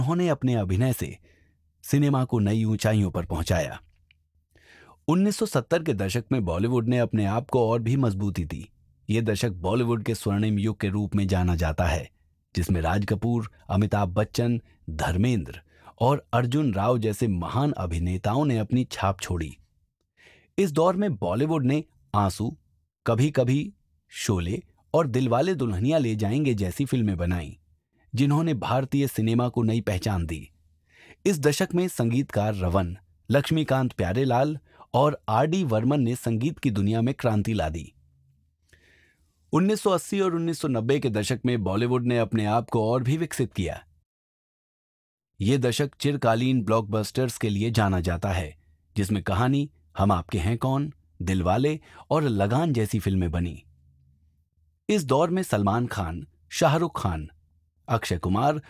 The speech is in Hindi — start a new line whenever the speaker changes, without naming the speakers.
उन्होंने अपने अभिनय से सिनेमा को नई ऊंचाइयों पर पहुंचाया। 1970 के दशक में बॉलीवुड ने अपने आप को और भी मजबूती दी। ये दशक बॉलीवुड के स्वर्णिम युग के रूप में जाना जाता है, जिसमें राज कपूर, अमिताभ बच्चन, धर्मेंद्र और अर्जुन राव जैसे महान अभिनेताओं ने अपनी छाप छोड़ी। इस दौर में बॉलीवुड ने आंसू, कभी कभी, शोले और दिलवाले दुल्हनिया ले जाएंगे जैसी फिल्में बनाई, जिन्होंने भारतीय सिनेमा को नई पहचान दी। इस दशक में संगीतकार रवन, लक्ष्मीकांत प्यारेलाल और आर डी वर्मन ने संगीत की दुनिया में क्रांति ला दी। 1980 और 1990 के दशक में बॉलीवुड ने अपने आप को और भी विकसित किया। ये दशक चिरकालीन ब्लॉकबस्टर्स के लिए जाना जाता है, जिसमें कहानी, हम आपके हैं कौन, दिलवाले और लगान जैसी फिल्में बनी। इस दौर में सलमान खान, शाहरुख खान, अक्षय कुमार